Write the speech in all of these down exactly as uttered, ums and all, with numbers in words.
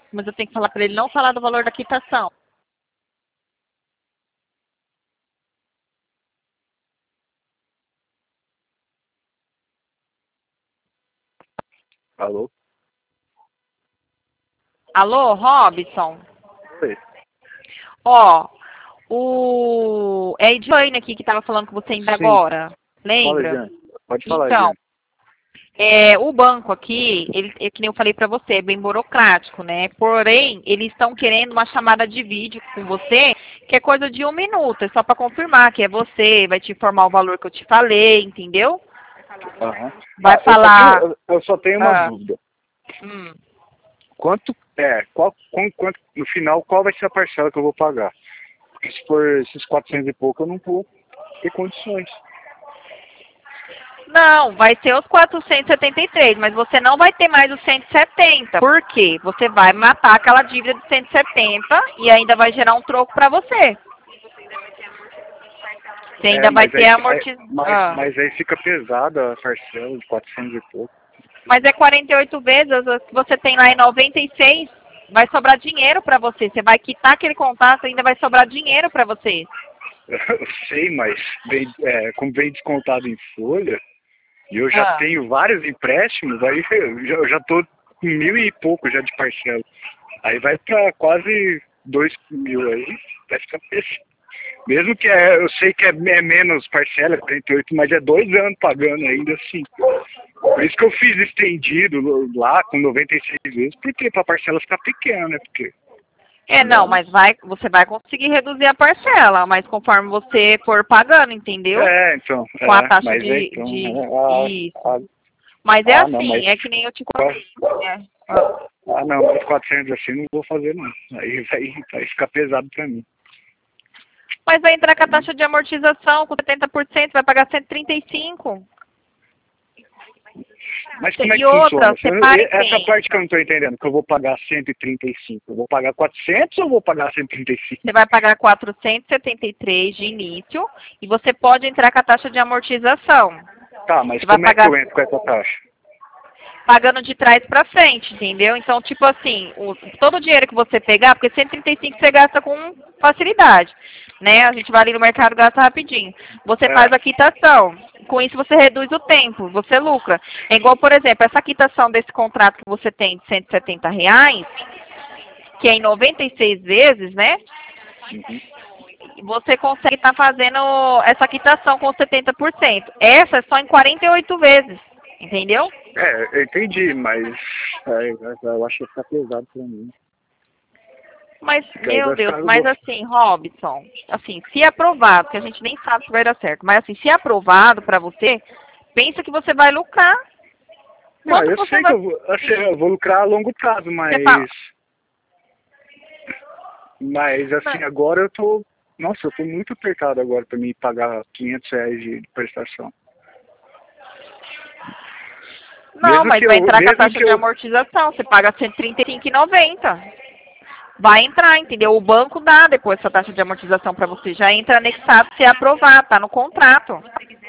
Mas eu tenho que falar para ele não falar do valor da quitação. Alô? Alô, Robson? Oi. Ó, o... é a Ediane aqui que estava falando com você ainda Sim. agora. Fala, Lembra? Jean. Pode falar, Então, Jean. é, o banco aqui, ele, é que nem eu falei para você, é bem burocrático, né? Porém, eles estão querendo uma chamada de vídeo com você, que é coisa de um minuto, é só para confirmar que é você, vai te informar o valor que eu te falei, entendeu? Aham. Vai Ah, eu só falar... tenho, eu só tenho uma Ah, dúvida. hum, Quanto, é, qual, com- quanto, no final, qual vai ser a parcela que eu vou pagar? Porque se for esses quatrocentos e pouco, eu não vou ter condições. não, vai ser os quatrocentos e setenta e três, mas você não vai ter mais os cento e setenta. Por quê? Você vai matar aquela dívida de cento e setenta e ainda vai gerar um troco para você. Você É, ainda vai mas ter aí, aí- amortização. mas, mas aí fica pesada a parcela de quatrocentos e pouco. Mas é quarenta e oito vezes, as que você tem lá em noventa e seis, vai sobrar dinheiro para você. Você vai quitar aquele contato, ainda vai sobrar dinheiro para você. Eu sei, mas vem, é, como vem descontado em folha, e eu já Ah. tenho vários empréstimos, aí eu já, eu já tô com mil e pouco já de parcela. Aí vai pra quase dois mil aí, vai ficar pesado. Mesmo que é, eu sei que é, é menos parcela, quarenta e oito, mas é dois anos pagando ainda assim. Por isso que eu fiz estendido lá com noventa e seis vezes, porque pra parcela ficar pequena, né? Porque É, não, senão. mas vai, você vai conseguir reduzir a parcela, mas conforme você for pagando, entendeu? É, então, Com a é, taxa mas é de, então. de É, isso. ah, Mas é ah, não, mas. assim, é que nem eu te contei, né? Ah. Ah, não, mas quatrocentos assim não vou fazer não. Aí vai, vai ficar pesado pra mim. Mas vai entrar com a taxa de amortização com setenta por cento, vai pagar cento e trinta e cinco. Mas como é E que outra, funciona? você para e Essa parte que eu pensa. não tô entendendo, que eu vou pagar cento e trinta e cinco. Eu vou pagar quatrocentos ou eu vou pagar cento e trinta e cinco? Você vai pagar quatrocentos e setenta e três de início e você pode entrar com a taxa de amortização. Tá, mas Você vai como é que pagar eu entro com essa taxa? pagando de trás para frente, entendeu? Então, tipo assim, o, todo o dinheiro que você pegar, porque cento e trinta e cinco você gasta com facilidade, né? A gente vai ali no mercado e gasta rapidinho. Você faz É, a quitação. Com isso você reduz o tempo, você lucra. É igual, por exemplo, essa quitação desse contrato que você tem de cento e setenta reais, que é em noventa e seis vezes, né? uhum. Você consegue estar fazendo essa quitação com setenta por cento. Essa é só em quarenta e oito vezes, entendeu? É, eu entendi, mas é, eu acho que fica pesado pra mim. Mas, Porque aí meu vai Deus, ficar, eu mas vou- assim, Robson, assim, se aprovado, que a gente nem sabe se vai dar certo, mas assim, se aprovado para você, pensa que você vai lucrar. Não, Quanto eu que você sei que vai. eu vou, assim, eu vou lucrar a longo prazo, Você mas, fala. mas assim, Não, agora eu tô, nossa, eu tô muito apertado agora pra mim pagar quinhentos reais de, de prestação. não, Mesmo mas que vai eu, entrar com a mesmo taxa que de eu, amortização, você paga cento e trinta e cinco e noventa. Vai entrar, entendeu? O banco dá depois essa taxa de amortização para você. Já entra anexado se aprovar, tá no contrato.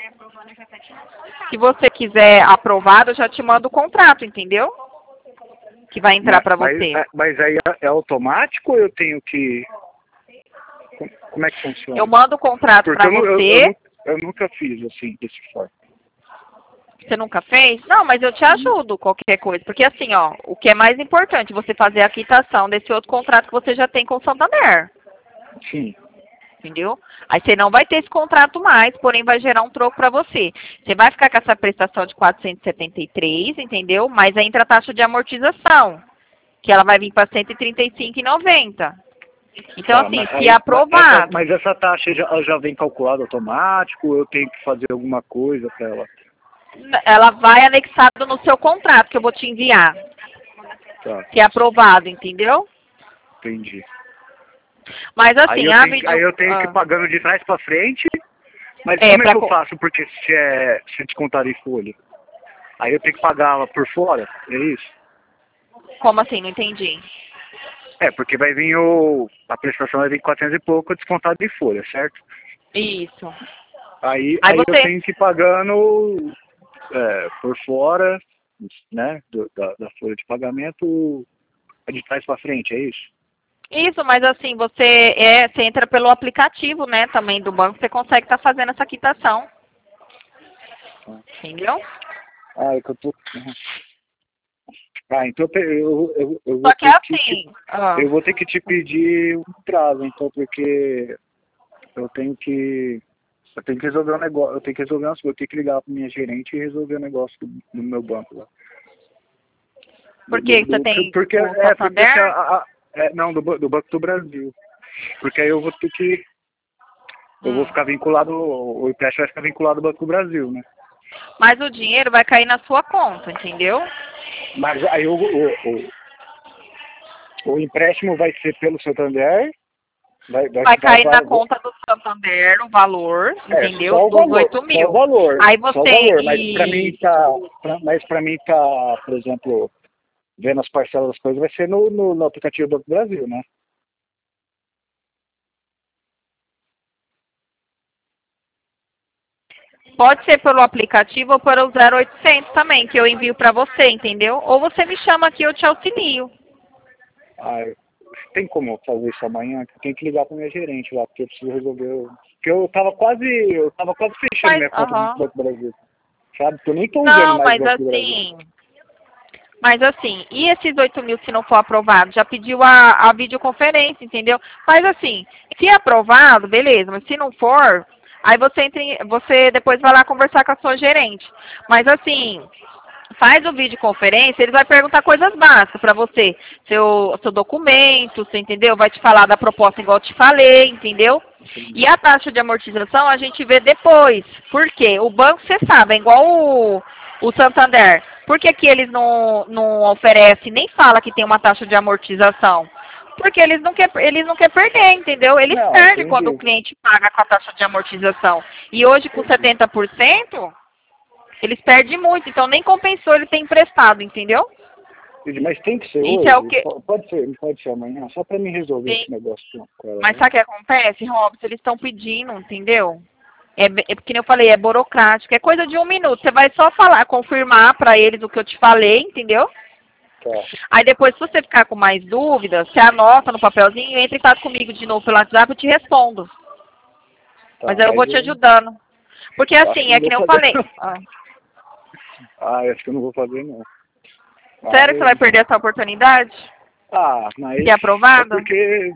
Se você quiser aprovado, eu já te mando o contrato, entendeu? Que vai entrar mas, para mas, você. mas aí é, é automático ou eu tenho que, como é que Eu funciona? mando o contrato Porque para eu, nu- eu, eu, você. nu- eu nunca fiz assim, desse forma. Você nunca fez? Não, mas eu te ajudo qualquer coisa. Porque assim, ó, o que é mais importante, você fazer a quitação desse outro contrato que você já tem com o Santander. Sim. Entendeu? Aí você não vai ter esse contrato mais, porém vai gerar um troco para você. Você vai ficar com essa prestação de quatrocentos e setenta e três, entendeu? Mas aí entra a taxa de amortização, que ela vai vir para cento e trinta e cinco e noventa. Então, Tá, assim, mas, se aí, mas, essa, aprovado, mas essa taxa já, ela já vem calculada automático ou eu tenho que fazer alguma coisa para ela? ela vai anexado no seu contrato que eu vou te enviar. Tá, Se aprovado, entendeu? entendi. Mas Aí assim, eu a tenho, que- aí vídeo. eu tenho que ir Ah, pagando de trás para frente, mas é, como é pra, que eu faço? Porque se é, se é descontar em folha, aí eu tenho que pagar ela por fora, é isso? como assim? Não entendi. É, porque vai vir o, a prestação vai vir quatrocentos e pouco descontado em folha, certo? Isso. Aí, Aí aí eu você. tenho que ir pagando é, por fora, né, do- da, da folha de pagamento, de trás para frente, é isso? Isso, mas assim, você, é, você entra pelo aplicativo, né, também do banco, você consegue estar fazendo essa quitação. Entendeu? Ah, é que eu tô... Uhum. Ah, então eu, eu, eu, vou Só que é ter que assim, te, ó, eu vou ter que te pedir um prazo, então, porque eu tenho que eu tenho que resolver um negócio, eu tenho que resolver umas coisas, eu tenho que ligar para minha gerente e resolver o negócio do, do meu banco lá. por que Do, você do, tem porque o é porque assim, a, Santander? a, é, não do, do Banco do Brasil, porque aí eu vou ter que eu vou Hum. ficar vinculado, o empréstimo vai ficar vinculado ao Banco do Brasil, né? Mas o dinheiro vai cair na sua conta, entendeu? Mas aí o, o, o, o empréstimo vai ser pelo Santander. Vai, vai, Vai vai, cair na vai, conta do Santander o valor, é, entendeu? só o Dos valor, oito só o mil. valor, Aí só o você. valor, mas para mim E... tá, pra, mas para mim tá, por exemplo, vendo as parcelas das coisas, vai ser no, no, no aplicativo do Banco do Brasil, né? Pode ser pelo aplicativo ou pelo zero oitocentos também, que eu envio para você, entendeu? Ou você me chama aqui, eu te auxilio. Ah, tem como eu fazer isso amanhã? Eu tenho que ligar para minha gerente lá, porque eu preciso resolver. o- Porque eu tava quase, eu tava quase fechando Mas, minha conta do aham. Banco do Brasil, sabe? Porque eu nem tô usando Não, mais o mas Banco do Brasil. assim. Mas assim, e esses oito mil se não for aprovado? Já pediu a, a videoconferência, entendeu? Mas assim, se é aprovado, beleza, mas se não for, aí você entra em- você depois vai lá conversar com a sua gerente. Mas assim, faz o videoconferência, ele vai perguntar coisas básicas para você. Seu, seu documento, você entendeu? Vai te falar da proposta igual eu te falei, entendeu? E a taxa de amortização a gente vê depois. Por quê? O banco, você sabe, é igual o, o Santander. Por que, que eles não, não oferecem, nem fala que tem uma taxa de amortização? Porque eles não querem eles não quer perder, entendeu? Eles Não, perdem quando o entendi. cliente paga com a taxa de amortização. E hoje, com Entendi. setenta por cento, eles perdem muito, então nem compensou ele ter emprestado, entendeu? Entendi. Mas tem que ser Isso é o hoje? que. Po- Pode ser, não pode ser amanhã? Só para mim resolver Tem. esse negócio com com ela, Mas né? sabe o que acontece, Robson? Eles estão pedindo, entendeu? É, be- é porque eu falei, é burocrático, é coisa de um minuto. Você vai só falar, confirmar para eles o que eu te falei, entendeu? Tá. Aí depois, se você ficar com mais dúvidas, você anota no papelzinho, entra em contato comigo de novo pelo WhatsApp, eu te respondo. Tá, Mas aí eu mas vou te eu ajudando. Porque acho que assim, não é que vou nem eu fazer falei. não. Ah, Ah, acho que eu não vou fazer não. sério que você vai Mas, perder essa oportunidade? ah, Se mas é é aprovado? porque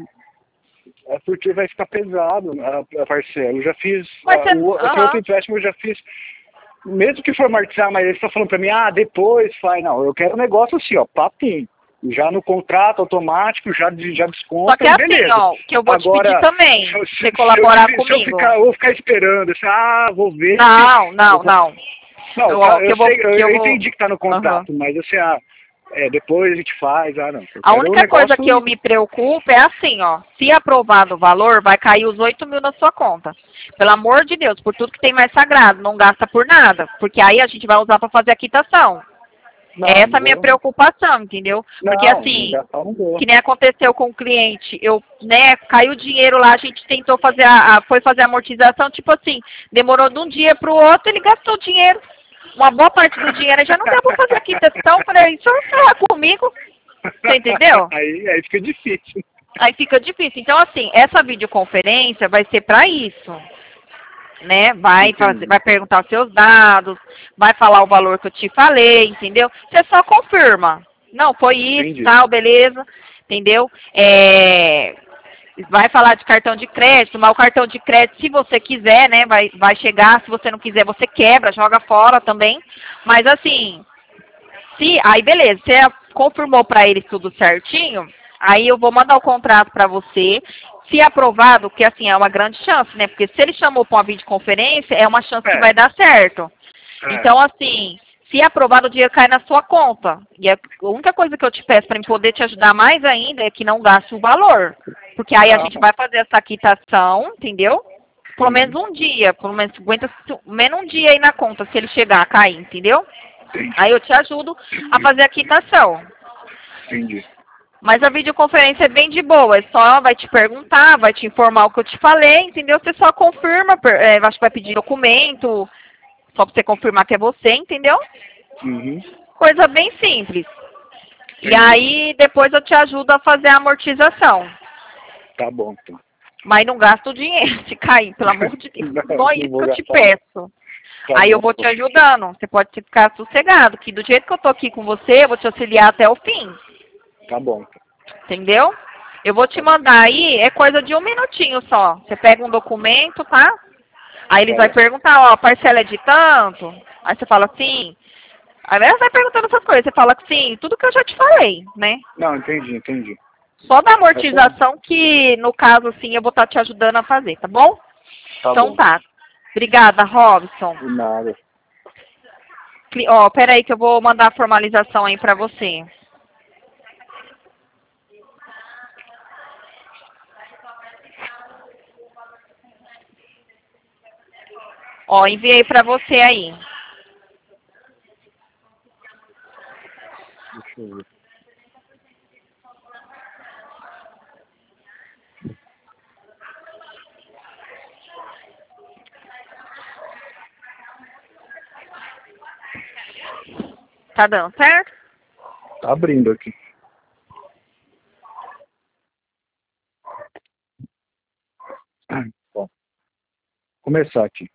é porque vai ficar pesado a, a parcela. Eu já fiz, Mas a, você. o, esse outro Aham. empréstimo eu já fiz, mesmo que for amortizar, mas eles estão falando pra mim, ah, depois faz. Não, eu quero um negócio assim, ó, papinho. Já no contrato automático, já, de- já Só desconta que é e assim, beleza. ó, que eu vou te pedir Agora, também, se, pra eu- você se, se, eu, colaborar se eu comigo. ficar, eu vou ficar esperando, assim, ah, vou ver se Não, eu não, vou. não. Não, Eu, tá, ó, que eu eu vou, sei, eu, que eu eu vou. entendi que tá no Aham. contrato, mas assim, ah, é, depois a gente faz, ah não. Eu A quero um única coisa negócio. que eu me preocupo é assim, ó. Se aprovado o valor, vai cair os oito mil na sua conta. Pelo amor de Deus, por tudo que tem mais sagrado, não gasta por nada. Porque aí a gente vai usar para fazer a quitação. Não, Essa é não a minha vou. preocupação, entendeu? Porque Não, não assim, gastar não vou. que nem aconteceu com o cliente, eu, né, caiu o dinheiro lá, a gente tentou fazer a, a- foi fazer a amortização, tipo assim, demorou de um dia para o outro, ele gastou o dinheiro. Uma boa parte do dinheiro já não deu para fazer a quitação, falei, só falar comigo, você entendeu? aí, aí fica difícil. Aí fica difícil. Então, assim, essa videoconferência vai ser para isso, né? Vai fazer, Entendi. vai perguntar os seus dados, vai falar o valor que eu te falei, entendeu? Você só confirma. Não, foi isso, Entendi. tal, beleza, entendeu? É, vai falar de cartão de crédito, mas o cartão de crédito, se você quiser, né, vai, vai chegar, se você não quiser, você quebra, joga fora também. Mas assim, se, aí beleza, você confirmou para eles tudo certinho, aí eu vou mandar o contrato para você. Se aprovado, que assim é uma grande chance, né? Porque se ele chamou para uma videoconferência, é uma chance que É, vai dar certo. é. Então, assim, se aprovado, o dinheiro cai na sua conta. E a única coisa que eu te peço para poder te ajudar mais ainda é que não gaste o valor. Porque aí a Não, gente vai fazer essa quitação, entendeu? Pelo menos uhum, um dia, pelo menos cinquenta, menos um dia aí na conta, se ele chegar a cair, entendeu? entendi, Aí eu te ajudo a fazer a quitação. entendi. Mas a videoconferência é bem de boa, é só vai te perguntar, vai te informar o que eu te falei, entendeu? Você só confirma, per- é, acho que vai pedir documento, só pra você confirmar que é você, entendeu? Uhum, Coisa bem simples. E aí, depois eu te ajudo a fazer a amortização. Tá bom, então. Mas não gasta o dinheiro se cair, pelo amor de Deus. Não, Só não isso vou que eu te gastar. peço. Tá Aí eu bom, vou te então. ajudando. Você pode ficar sossegado, que do jeito que eu tô aqui com você, eu vou te auxiliar até o fim. Tá bom, então. Entendeu? Eu vou te mandar aí, é coisa de um minutinho só. Você pega um documento, tá? Aí eles Tá vão bom. perguntar, ó, a parcela é de tanto? Aí você fala sim. Aí eles vai perguntando essas coisas. Você fala que sim, tudo que eu já te falei, né? Não, entendi, entendi. Só da É só- amortização que, no caso, assim, eu vou estar te ajudando a fazer, tá bom? Tá Então bom. tá. Obrigada, Robson. De nada. Cli- Ó, peraí que eu vou mandar a formalização aí pra você. Ó, enviei pra você aí. Deixa eu ver. Tá dando certo? Tá abrindo aqui. Bom, começar aqui.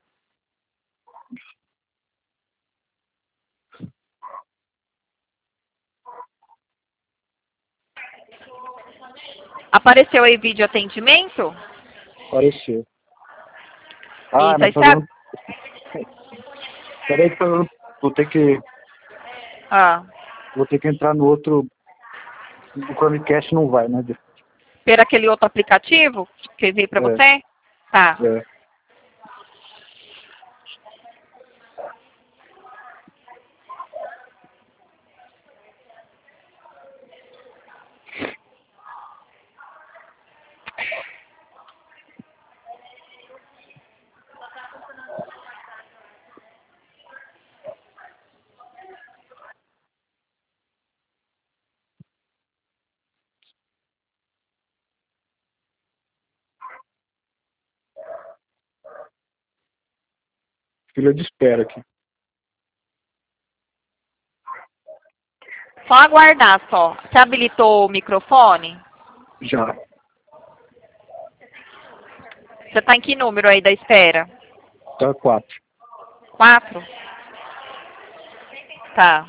Apareceu aí vídeo atendimento? Apareceu. Ah, Isso, mas aí tá você... dando... Peraí que tá dando... Vou ter que... Ah, Vou ter que entrar no outro... O Chromecast não vai, né? per aquele outro aplicativo que eu enviei pra É, você? Tá. é. Fila de espera aqui. Só aguardar só. Você habilitou o microfone? Já. Você tá em que número aí da espera? Tá quatro. Quatro? Tá.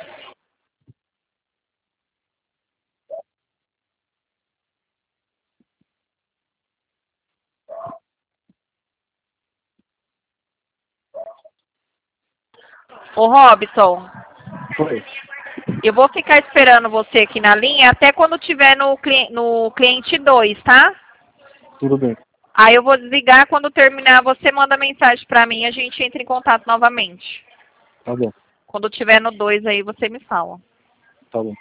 Ô, Robson, Foi. eu vou ficar esperando você aqui na linha até quando tiver no, cli no cliente dois, tá? Tudo bem. Aí eu vou desligar, quando terminar você manda mensagem pra mim e a gente entra em contato novamente. Tá bom. Quando tiver no dois aí você me fala. Tá bom.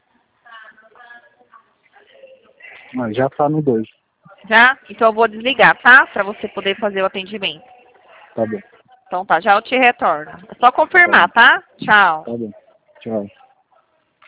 Mas já tá no dois. Já? Então eu vou desligar, tá? Pra você poder fazer o atendimento. Tá bom. Então tá, já eu te retorno. É só confirmar, tá? Tchau. Tá bom. Tchau.